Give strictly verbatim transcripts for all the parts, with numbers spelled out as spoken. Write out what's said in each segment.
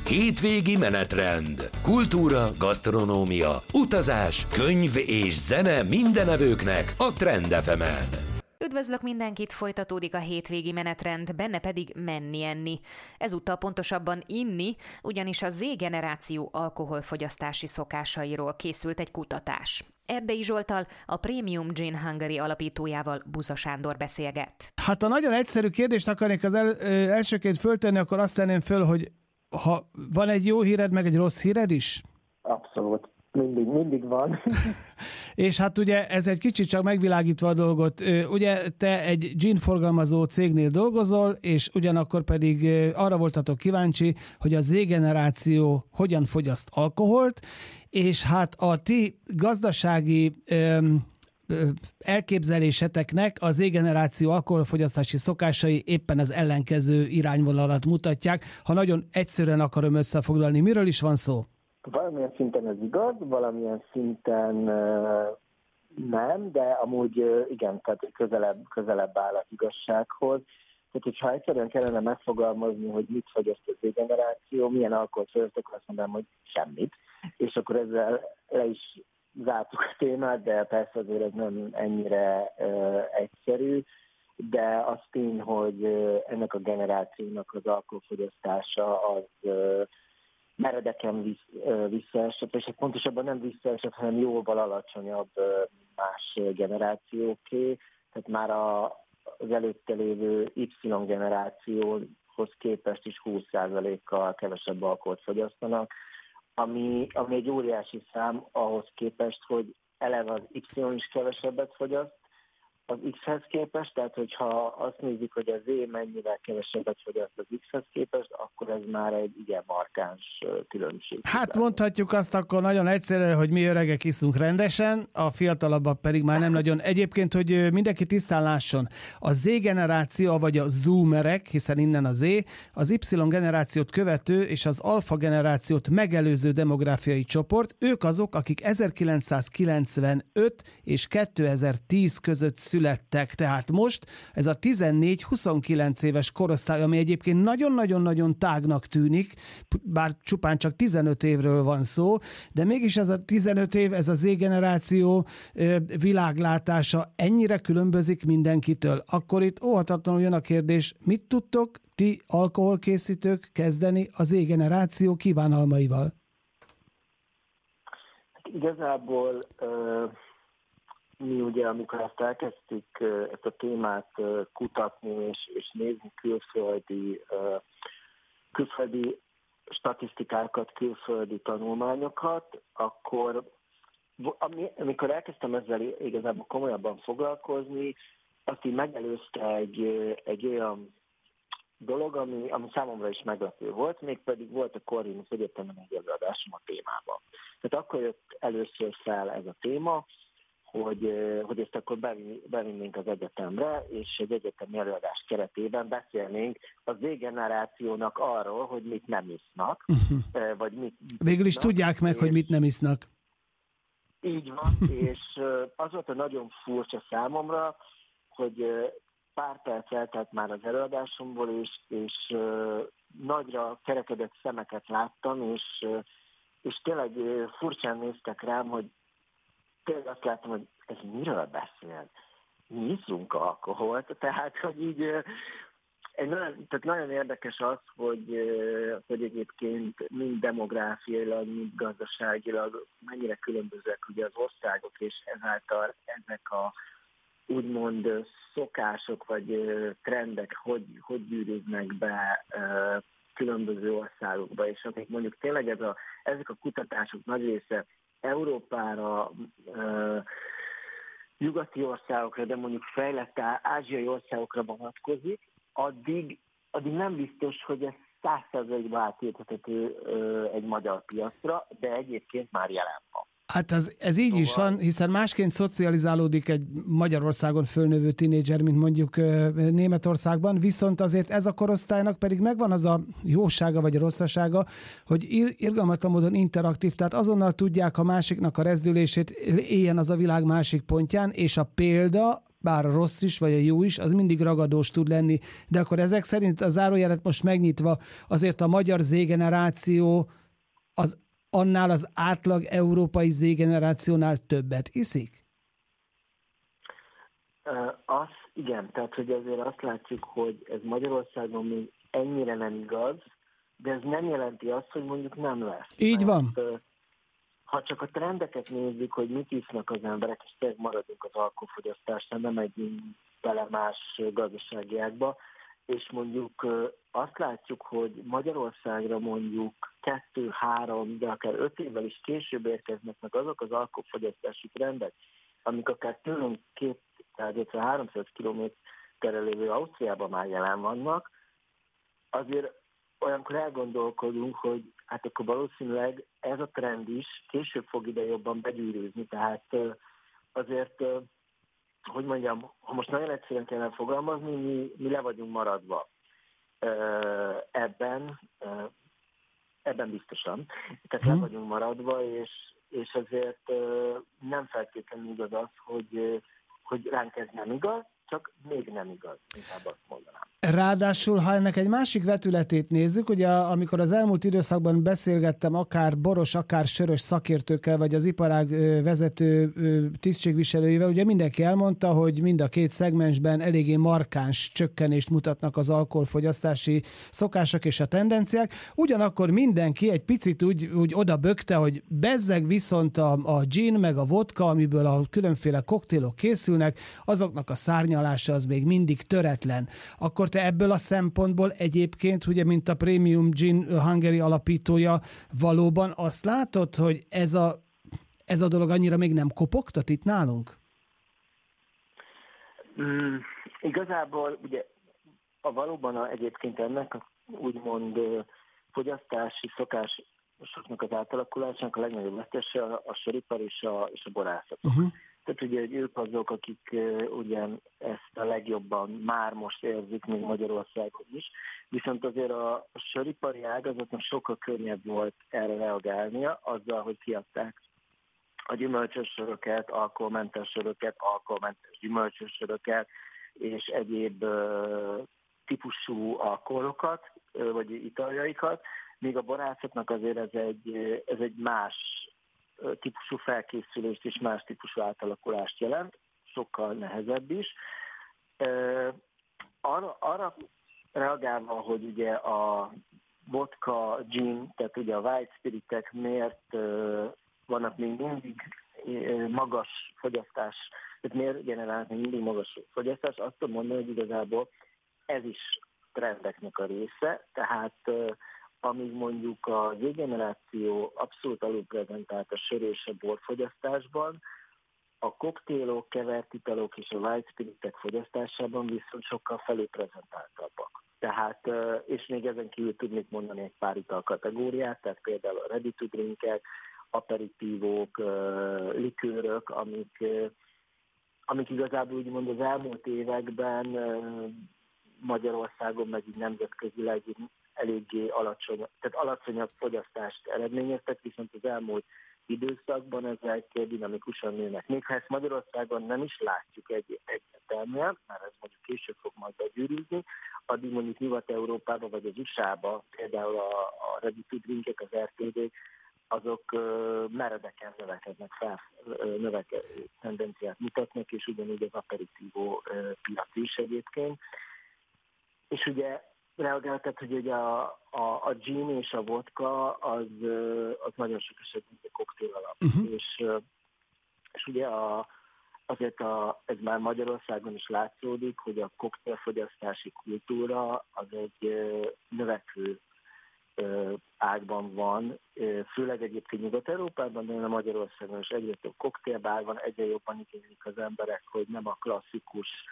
Hétvégi menetrend. Kultúra, gasztronómia, utazás, könyv és zene mindenevőknek a Trend ef emen. Üdvözlök mindenkit, folytatódik a hétvégi menetrend, benne pedig menni-enni. Ezúttal pontosabban inni, ugyanis a Z-generáció alkoholfogyasztási szokásairól készült egy kutatás. Erdei Zsolttal, a Premium Gin Hungary alapítójával Buza Sándor beszélget. Hát ha nagyon egyszerű kérdést akarnék az el, elsőként föltenni, akkor azt tenném föl, hogy ha van egy jó híred, meg egy rossz híred is? Abszolút. Mindig, mindig van. És hát ugye ez egy kicsit csak megvilágítva a dolgot. Ugye te egy gin forgalmazó cégnél dolgozol, és ugyanakkor pedig arra voltatok kíváncsi, hogy a Z-generáció hogyan fogyaszt alkoholt, és hát a ti gazdasági öm, elképzeléseteknek a Z-generáció alkoholfogyasztási szokásai éppen az ellenkező irányvonalat mutatják. Ha nagyon egyszerűen akarom összefoglalni, miről is van szó? Valamilyen szinten ez igaz, valamilyen szinten uh, nem, de amúgy uh, igen, tehát közelebb, közelebb áll az igazsághoz. Tehát, hogyha egyszerűen kellene megfogalmazni, hogy mit fogyaszt a Z-generáció, milyen alkoholt fogyaszt, akkor azt mondanám, hogy semmit. És akkor ezzel le is zártuk a témát, de persze azért ez nem ennyire uh, egyszerű, de az tény, hogy uh, ennek a generációnak az alkoholfogyasztása az uh, meredeken vissz, visszaesett, és pontosabban nem visszaesett, hanem jóval alacsonyabb más generációké, tehát már a, az előtte lévő Y-generációhoz képest is húsz százalékkal kevesebb alkoholt fogyasztanak, ami, ami egy óriási szám ahhoz képest, hogy eleve az Y is kevesebbet fogyaszt az X-hez képest, tehát hogyha azt nézzük, hogy az Z mennyivel kevesebbet fogyaszt az X-hez képest, akkor ez már egy igen markáns különbség. Hát mondhatjuk azt akkor nagyon egyszerűen, hogy mi öregek iszunk rendesen, a fiatalabbak pedig már nem nagyon. Egyébként, hogy mindenki tisztán lásson, a Z-generáció, vagy a zoomerek, hiszen innen a Z, az Y-generációt követő és az alfa generációt megelőző demográfiai csoport, ők azok, akik ezerkilencszázkilencvenöt és kétezer-tíz között születtek. Tehát most ez a tizennégy-huszonkilenc éves korosztály, ami egyébként nagyon-nagyon-nagyon tágnak tűnik, bár csupán csak tizenöt évről van szó, de mégis ez a tizenöt év, ez a Z-generáció világlátása ennyire különbözik mindenkitől. Akkor itt óhatatlanul jön a kérdés, mit tudtok ti alkoholkészítők kezdeni a Z-generáció kívánalmaival? Hát igazából uh... mi ugye, amikor ezt elkezdtük ezt a témát kutatni és, és nézni külföldi, külföldi statisztikákat, külföldi tanulmányokat, akkor amikor elkezdtem ezzel igazából komolyabban foglalkozni, azt így megelőzte egy, egy olyan dolog, ami, ami számomra is meglepő volt, mégpedig volt a Corvinus Egyetemen egy előadásom a témában. Tehát akkor jött először fel ez a téma, hogy, hogy ezt akkor bevinnénk az egyetemre, és egy egyetemi előadás keretében beszélnénk a Z-generációnak arról, hogy mit nem isznak. Uh-huh. Vagy mit, mit Végül is isznak, tudják meg, hogy mit nem isznak. Így van, és az volt a nagyon furcsa számomra, hogy pár perc eltelt már az előadásomból, és, és nagyra kerekedett szemeket láttam, és, és tényleg furcsán néztek rám, hogy tényleg azt láttam, hogy ez miről beszél? Mi iszunk alkoholt? Tehát, hogy így egy nagyon, tehát nagyon érdekes az, hogy, hogy egyébként mind demográfiailag, mind gazdaságilag mennyire különbözőek ugye az országok, és ezáltal ezek a úgymond szokások vagy trendek hogy, hogy gyűrűznek be különböző országokba, és akik mondjuk tényleg ez a, ezek a kutatások nagy része Európára, nyugati országokra, de mondjuk fejlett ázsiai országokra vonatkozik, addig, addig nem biztos, hogy ez száz százalékban átültethető egy magyar piacra, de egyébként már jelen van. Hát ez, ez így Szóval... is van, hiszen másként szocializálódik egy Magyarországon fölnövő tinédzser, mint mondjuk Németországban, viszont azért ez a korosztálynak pedig megvan az a jósága vagy a rosszasága, hogy irgalmatlan módon interaktív, tehát azonnal tudják a másiknak a rezdülését, éljen az a világ másik pontján, és a példa, bár a rossz is, vagy a jó is, az mindig ragadós tud lenni. De akkor ezek szerint a zárójelet most megnyitva, azért a magyar Z-generáció az annál az átlag európai Z-generációnál többet iszik? Uh, az igen, tehát hogy azért azt látjuk, hogy ez Magyarországon még ennyire nem igaz, de ez nem jelenti azt, hogy mondjuk nem lesz. Így van. Mert, uh, ha csak a trendeket nézzük, hogy mit isznak az emberek, és tényleg maradunk az alkoholfogyasztásnál, nem megyünk bele más gazdasági ágba, és mondjuk azt látjuk, hogy Magyarországra mondjuk kettő-három, de akár öt évvel is később érkeznek meg azok az alkoholfogyasztási trendek, amik akár tőlünk kétszáz-háromszáz kilométerre lévő Ausztriában már jelen vannak, azért olyankor elgondolkodunk, hogy hát akkor valószínűleg ez a trend is később fog ide jobban begyűrűzni, tehát azért, hogy mondjam, ha most nagyon egyszerűen kellene fogalmazni, mi, mi le vagyunk maradva ebben, ebben biztosan, tehát le vagyunk maradva, és, és azért nem feltétlenül igaz az, hogy, hogy ránk ez nem igaz, csak még nem igaz, inkább azt mondanám. Ráadásul, ha ennek egy másik vetületét nézzük, ugye amikor az elmúlt időszakban beszélgettem akár boros, akár sörös szakértőkkel, vagy az iparág vezető tisztségviselőivel, ugye mindenki elmondta, hogy mind a két szegmensben eléggé markáns csökkenést mutatnak az alkoholfogyasztási szokások és a tendenciák. Ugyanakkor mindenki egy picit úgy, úgy oda bökte, hogy bezzeg viszont a, a gin meg a vodka, amiből a különféle koktélok készülnek, azoknak a szárnyalása az még mindig töretlen. Akkor te ebből a szempontból egyébként, ugye, mint a Premium Gin Hungary alapítója, valóban azt látod, hogy ez a, ez a dolog annyira még nem kopogtat itt nálunk? Mm, igazából ugye a valóban a, egyébként ennek a úgymond fogyasztási szokásoknak az átalakulásának a legnagyobb vesztese a, a söripar és a, és a borászat. Uh-huh. Tehát ugye, hogy ők azok, akik uh, ugye ezt a legjobban már most érzik, még Magyarországon is, viszont azért a, a söripari ágazatnak sokkal könnyebb volt erre reagálnia, azzal, hogy kiadták a gyümölcsös söröket, alkoholmentes söröket, alkoholmentes gyümölcsös söröket, és egyéb uh, típusú alkoholokat, uh, vagy italjaikat, míg a borászatnak azért ez egy, ez egy más típusú felkészülést és más típusú átalakulást jelent, sokkal nehezebb is. Arra, arra reagálva, hogy ugye a vodka, gin, tehát ugye a white spiritek miért vannak még mindig magas fogyasztás, tehát miért generálnak még mindig magas fogyasztás, azt tudom mondani, hogy igazából ez is trendeknek a része, tehát amíg mondjuk a Z-generáció abszolút alulprezentált a sör és a borfogyasztásban, a koktélok, kevert italok és a white spiritek fogyasztásában viszont sokkal felülprezentáltabbak. Tehát, és még ezen kívül tudnék mondani egy pár ital kategóriát, tehát például a ready to drinkek, aperitívók, likőrök, amik, amik igazából úgymond az elmúlt években Magyarországon, meg így nemzetközileg eléggé alacsony, tehát alacsonyabb fogyasztást eredményeztek, viszont az elmúlt időszakban ezek dinamikusan nőnek. Még ha ezt Magyarországon nem is látjuk egy, egyértelműen, mert ez mondjuk később fog majd begyűrűzni, addig mondjuk Nyugat-Európában vagy az u es á-ban például a, a ready to drinkek, az er té dé-k, azok uh, meredeken növekednek fel, uh, növekedő tendenciát mutatnak, és ugyanúgy az aperitívó uh, piac is egyébként. És ugye reagáltat, hogy ugye a, a, a gin és a vodka az, az nagyon sok esetben egy koktél alap. Uh-huh. És, és ugye a, azért a, ez már Magyarországon is látszódik, hogy a koktélfogyasztási kultúra az egy növekvő ágban van, főleg egyébként Nyugat-Európában, de Magyarországon is egyre több koktélbár van, egyre jobban igénylik az emberek, hogy nem a klasszikus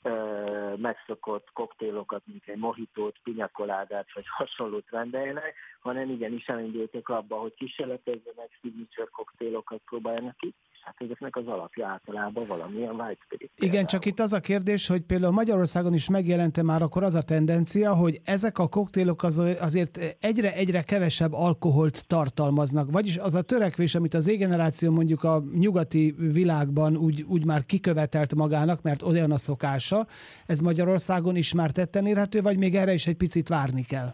ö, megszokott koktélokat, mint egy mojitót, pinyakoládát vagy hasonlót rendeljenek, hanem igenis elindultak abba, hogy kísérletezzenek, signature koktélokat próbáljanak ki, és hát ezeknek az alapja általában valamilyen white spirit. Igen, például. csak itt az a kérdés, hogy például Magyarországon is megjelente már akkor az a tendencia, hogy ezek a koktélok azért egyre-egyre kevesebb alkoholt tartalmaznak. Vagyis az a törekvés, amit az Z-generáció mondjuk a nyugati világban úgy, úgy már kikövetelt magának, mert olyan a szokása, ez Magyarországon is már tetten érhető, vagy még erre is egy picit várni kell?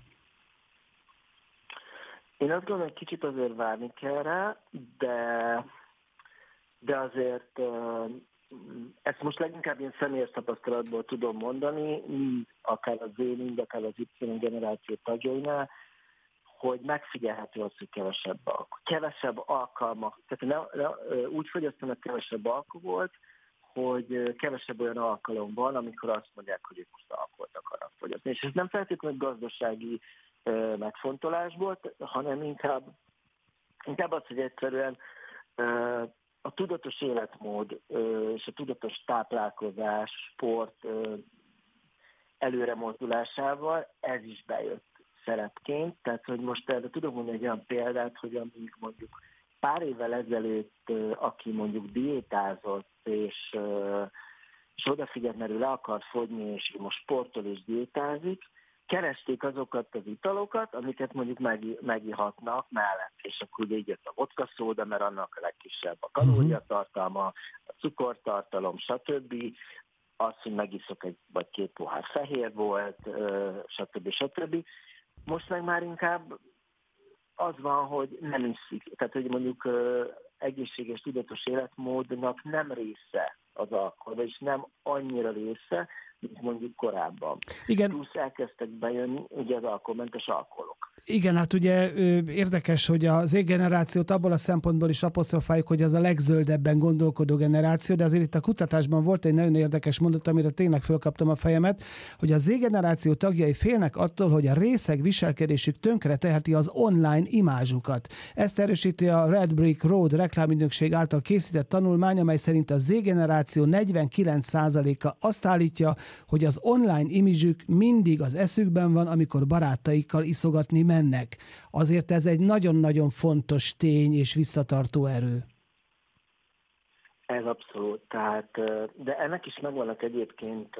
Én azt gondolom, hogy kicsit azért várni kell rá, de, de azért ezt most leginkább ilyen személyes tapasztalatból tudom mondani, mind akár az Z, mind akár az Y generáció tagjainál, hogy megfigyelhető az, hogy kevesebb alkohol. Kevesebb alkalmak, tehát ne, ne, úgy fogyasztanak kevesebb alkoholt, hogy kevesebb olyan alkalom van, amikor azt mondják, hogy ők most alkoholt akarnak fogyasztani. És ez nem feltétlenül gazdasági megfontolásból, hanem inkább, inkább az, hogy egyszerűen a tudatos életmód és a tudatos táplálkozás, sport előre mozdulásával ez is bejött szerepként. Tehát, hogy most erre tudom mondani egy olyan példát, hogy amíg mondjuk pár évvel ezelőtt, aki mondjuk diétázott, és, és odafigyelt, mert ő le akart fogyni, és most sportol és diétázik, keresték azokat az italokat, amiket mondjuk megihatnak mellett, és akkor ugye így jött a vodka szóda, mert annak a legkisebb a kalóriatartalma, a cukortartalom, stb. Az, hogy megiszok egy vagy két pohár fehér volt, stb. stb. Most meg már inkább az van, hogy nem iszik, tehát hogy mondjuk egészséges, tudatos életmódnak nem része az alkohol, vagyis nem annyira része, mint mondjuk korábban. Igen. Plusz elkezdtek bejönni ugye az alkoholmentes alkoholok. Igen, hát ugye érdekes, hogy a Z-generációt abból a szempontból is apostrofáljuk, hogy az a legzöldebben gondolkodó generáció, de azért itt a kutatásban volt egy nagyon érdekes mondat, amire tényleg fölkaptam a fejemet, hogy a Z-generáció tagjai félnek attól, hogy a részeg viselkedésük tönkre teheti az online imázsukat. Ezt erősíti a Red Brick Road reklámügynökség által készített tanulmány, amely szerint a Z-generáció negyvenkilenc százaléka azt állítja, hogy az online imázsük mindig az eszükben van, amikor barátaikkal iszogatni mennek. Azért ez egy nagyon-nagyon fontos tény és visszatartó erő. Ez abszolút. Tehát, de ennek is megvannak egyébként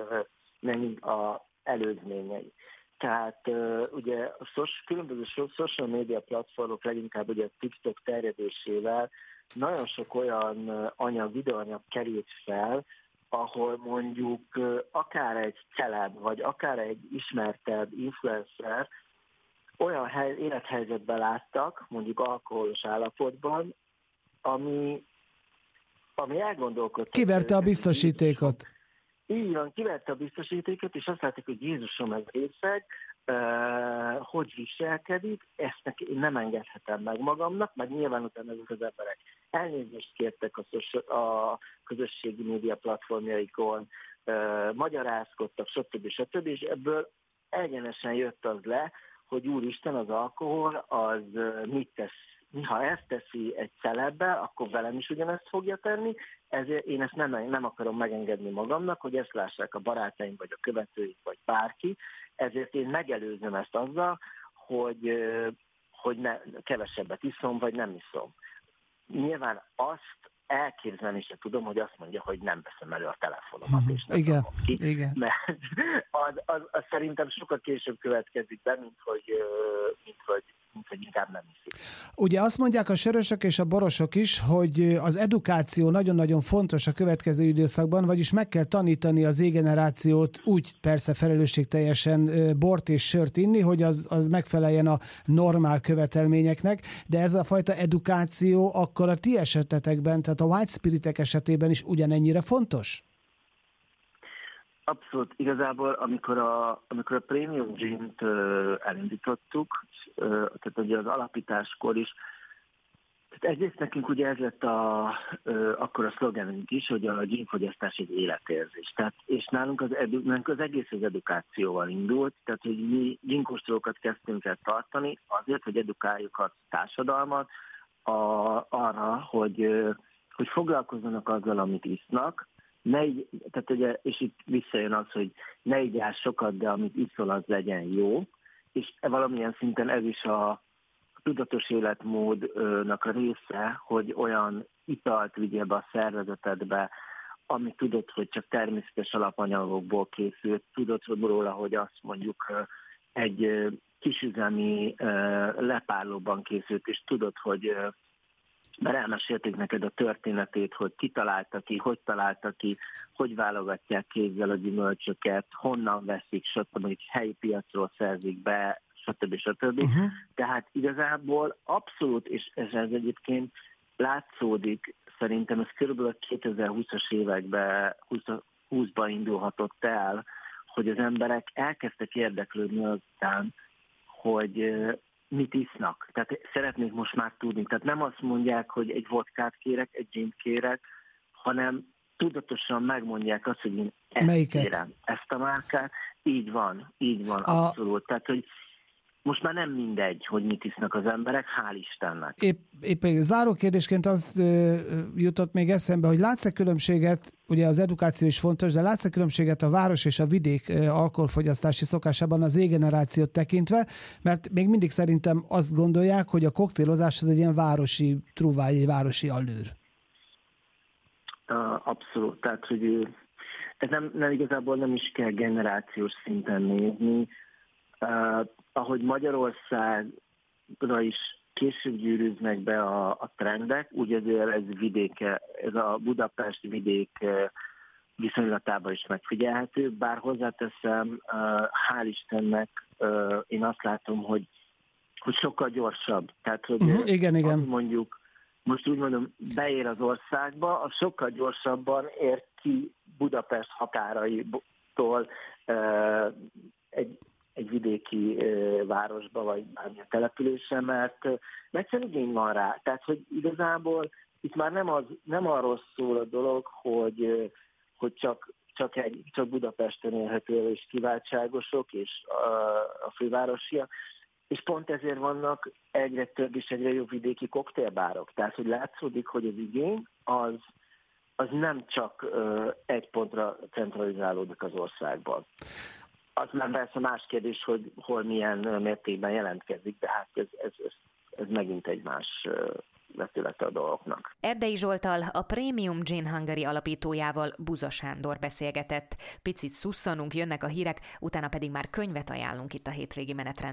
az előzményei. Tehát ugye a szos, különböző social media platformok, leginkább ugye a TikTok terjedésével nagyon sok olyan anyag, videóanyag került fel, ahol mondjuk akár egy celeb, vagy akár egy ismertebb influencer olyan hely, élethelyzetben láttak, mondjuk alkoholos állapotban, ami, ami elgondolkodtak. Kiverte a biztosítékot. Így van, kiverte a biztosítékot, és azt látják, hogy Jézusom, ez részeg, uh, hogy viselkedik, ezt neki én nem engedhetem meg magamnak, meg nyilván utána ezek az emberek elnézést kértek a, a közösségi média platformjaikon, uh, magyarázkodtak, stb. stb. És ebből egyenesen jött az le, hogy úristen, az alkohol, az mit tesz. Ha ezt teszi egy celebbe, akkor velem is ugyanezt fogja tenni, ezért én ezt nem, nem akarom megengedni magamnak, hogy ezt lássák a barátaim, vagy a követőik, vagy bárki, ezért én megelőzöm ezt azzal, hogy, hogy ne, kevesebbet iszom, vagy nem iszom. Nyilván azt elképzelni se tudom, hogy azt mondja, hogy nem veszem elő a telefonomat, és nem igen, ki, igen. mert az, az, az szerintem sokkal később következik be, mint hogy, mint hogy hogy inkább nem iszik. Ugye azt mondják a sörösök és a borosok is, hogy az edukáció nagyon-nagyon fontos a következő időszakban, vagyis meg kell tanítani az Z-generációt úgy persze felelősségteljesen bort és sört inni, hogy az, az megfeleljen a normál követelményeknek, de ez a fajta edukáció akkor a ti esetetekben, tehát a white spiritek esetében is ugyanennyire fontos? Abszolút. Igazából, amikor a, amikor a Premium Gin-t uh, elindítottuk, uh, tehát ugye az alapításkor is, tehát egyrészt nekünk ugye ez lett a, uh, akkor a szlogenünk is, hogy a ginfogyasztás egy életérzés. Tehát, és nálunk az, edu, nálunk az egész az edukációval indult, tehát hogy mi ginkóstolókat kezdtünk el tartani azért, hogy edukáljuk a társadalmat a, arra, hogy, uh, hogy foglalkozzanak azzal, amit isznak, ne így, tehát ugye, és itt visszajön az, hogy ne igyál sokat, de amit iszol, az legyen jó, és valamilyen szinten ez is a tudatos életmódnak a része, hogy olyan italt vigyél be a szervezetedbe, amit tudod, hogy csak természetes alapanyagokból készült, tudod hogy róla, hogy azt mondjuk egy kisüzemi lepárlóban készült, és tudod, hogy mert elmesélték neked a történetét, hogy ki találta ki, hogy találta ki, hogy válogatják kézzel a gyümölcsöket, honnan veszik, stb. Hogy helyi piacról szerzik be, stb. stb. Uh-huh. Tehát igazából abszolút, és ez egyébként látszódik, szerintem ez körülbelül kétezer-húszas években, húszban indulhatott el, hogy az emberek elkezdtek érdeklődni azután, hogy mit isznak. Tehát szeretnék most már tudni. Tehát nem azt mondják, hogy egy vodkát kérek, egy gint kérek, hanem tudatosan megmondják azt, hogy én ezt Melyiket? kérem, ezt a márkát. Így van, így van, a... abszolút. Tehát, hogy most már nem mindegy, hogy mit isznak az emberek, hál' Istennek. Épp, épp záró kérdésként azt uh, jutott még eszembe, hogy látsz-e különbséget, ugye az edukáció is fontos, de látsz-e különbséget a város és a vidék uh, alkoholfogyasztási szokásában az Z-generációt tekintve, mert még mindig szerintem azt gondolják, hogy a koktélozás az egy ilyen városi trúváj, egy városi allőr. Uh, abszolút, tehát, hogy ez nem, nem igazából nem is kell generációs szinten nézni. Uh, ahogy Magyarországra is később gyűrűznek be a, a trendek, úgy azért ez vidéke, ez a Budapest vidék viszonylatában is megfigyelhető, bár hozzáteszem, uh, hál' Istennek uh, én azt látom, hogy, hogy sokkal gyorsabb. Tehát, hogy uh-huh, igen, igen. mondjuk, most úgy mondom, beér az országba, az sokkal gyorsabban ér ki Budapest határaitól uh, egy egy vidéki uh, városba, vagy bármilyen településre, mert uh, egyszerűen igény van rá. Tehát, hogy igazából itt már nem, az, nem arról szól a dolog, hogy, uh, hogy csak, csak, egy, csak Budapesten élhető és kiváltságosok, és uh, a fővárosiak, és pont ezért vannak egyre több és egyre jobb vidéki koktélbárok. Tehát, hogy látszódik, hogy az igény az, az nem csak uh, egy pontra centralizálódik az országban. Az már persze más kérdés, hogy hol milyen mértékben jelentkezik, de hát ez, ez, ez, ez megint egy más vetülete a dolgoknak. Erdei Zsolttal, a Premium Gin Hungary alapítójával, Buza Sándor beszélgetett. Picit szusszanunk, jönnek a hírek, utána pedig már könyvet ajánlunk itt a hétvégi menetrendben.